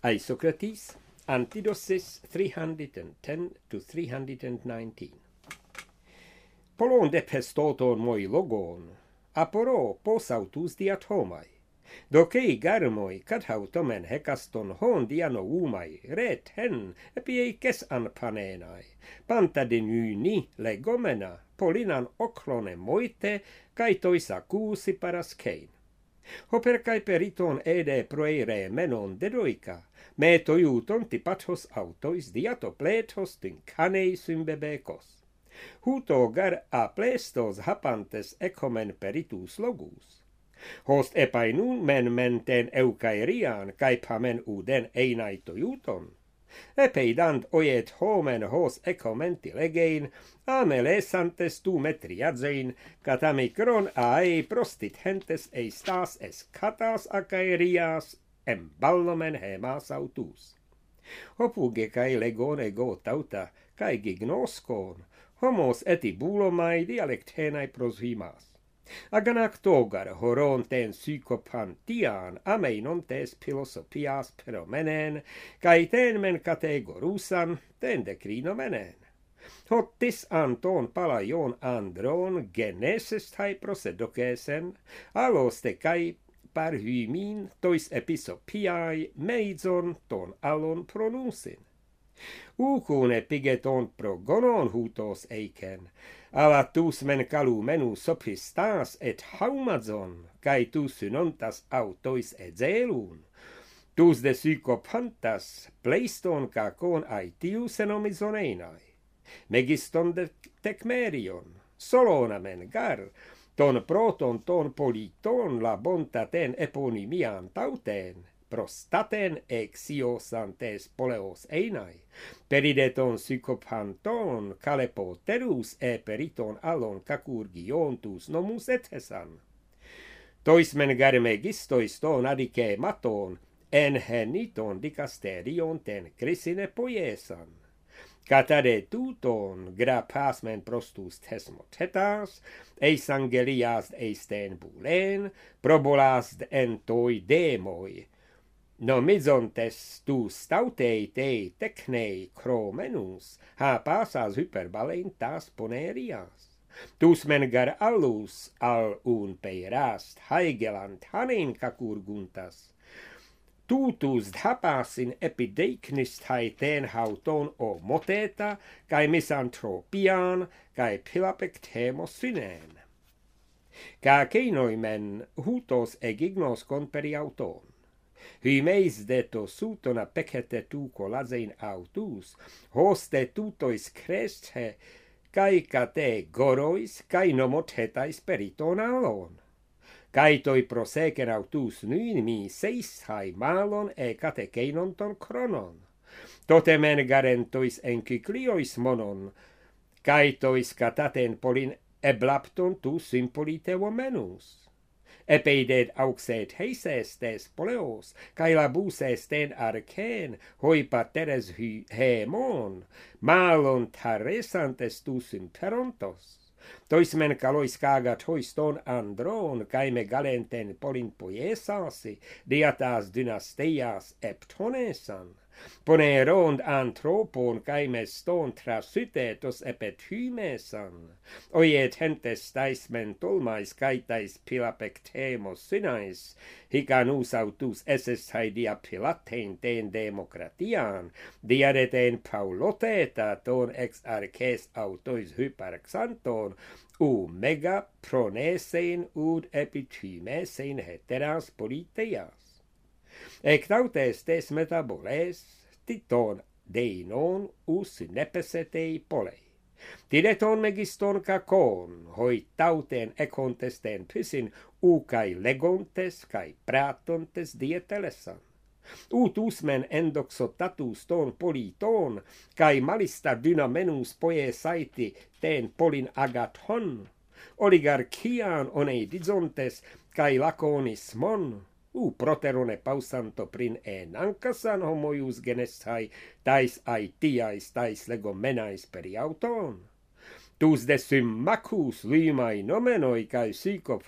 Isocrates, Antidosis 310 to 319. Polon de pestoton moi logon, aporo posautus diatomai. Dokei garmoi kathautomen hekaston hon dianoumai, ret hen epiekes anpanenai, pantadinyni legomena, polinan oklone moite, kai toisa kuusi paraskein. Hoper kai periton ede proere menon dedoika, me toiuton tipathos autois diatopletos tin kanei symbebekos. Huto gar aplestos hapantes ecomen peritus logus. Host epainun menten eukairian kaipamen uden einaitoiuton. Epeidant oiet homen hos ecomenti legein, amelesantes tu metriadzein, katamikron ae prostit hentes eistas es katas akairias, emballomen hemas autus. Hopuge kai legon ego tauta, kai gignoskon, homos etibulomai dialectenae proshimas. Aganak togar horon ten psychopantian ameinon tes philosophias peromenen, kai ten men kategorusan ten decrinomenen. Hottis anton palaion andron genesis tai prosedokesen, aloste kai parhymin tois episopiae meizon ton alon pronusin. Ukun epigeton progonon hutos eiken, alatus men kalu menu sophistas et haumazon, kai tu synontas autois ezelun. Tus de psychopantas pleiston kakon aitius enomizoneinai. Megiston de tekmerion, solonamen gar, ton proton ton politon la bontaten eponimian tauten, prostaten exiosantes poleos einai, perideton psychopanton calepoterus e periton alon cacurgiontus nomus ethesan. Tois men garmegistois ton adike maton, en heniton dicasterion ten crisine poiesan. Catare tuton grapasmen prostus tesmotetas, eis angelias eisten bulen, probolas entoi demoi, nomizontes tu stautei te technei chromenus, ha pasas hyperbalentas ponerias. Tus men gar allus al un peirast haegelant hanein cacurguntas, tutus dhapasin epideiknis ten hauton o moteta, kai misanthropian, kai pilapectemos synen. Ca keinoimen hutos egignos comperiauton. Hymeis deto sutona pecete tu colazein autus, hoste tutois cresce, kai cate gorois, kai nomothetais periton alon. Caitoi prosecen autus nymi seishai malon e catecheinon ton chronon. Totemen garentois encycliois monon, caitois cataten polin eblapton tu sympolitevo menus. Epeidet auxet heises tes poleos, cae labuses ten arcen, hoi pateres hemon, malon taresantes tu symperontos. Tois men calois cagat hois ton andron, cae me galenten polin poiesasi, diatas dynasteias eptonesan. Ponerond anthropon cae meston trasutetos epet hymesan. Oiet hentes tais mentolmais caitais pilapectemos synais, hicanus autus esestai dia pilatein ten demokratian, diareten pauloteta ton ex arces autois hyparxanton, mega pronesein ud epithymesein heteras politeias. Ectautes tes metaboles, titon deinon us nepesetei polei. Tideton megiston cacon, hoi tauten econtesten pysin, cae legontes, cae pratontes dietelesan. Utus men endoxotatus ton politon, cae malista dynamenus poiesaiti ten polin agathon, oligarchian one dizontes, cae laconismon, proterone pausanto prin enancasan homoius genestai, tais aetiais, tais legomenais periauton. Tus de symmacus lumai nomenoi cae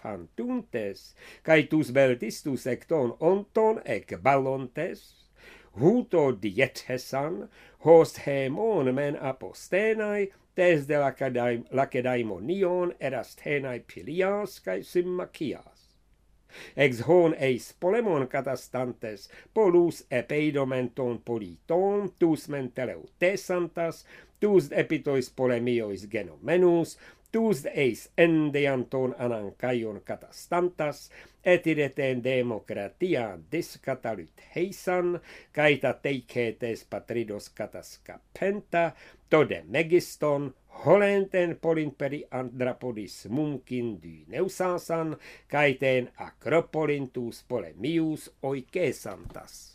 psychophantuntes, cae tus beltistus ecton onton ec ballontes, huto diethesan, host hemon men apostenai, tes de lacedaimonion erasthenai Pilias cae Symmachias. Ex hon eis polemon catastantes, polus epeidomenton politon, tus menteleutesantas, tus epitois polemiois genomenus, tus eis endeanton anancaion catastantas, et ideten democratia discatalyt heisan, caeta teicetes patridos catascapenta, tode megiston, holenten polinperi andrapodis mumkin dyneusasan, caeten acropolintus polemius oikesantas.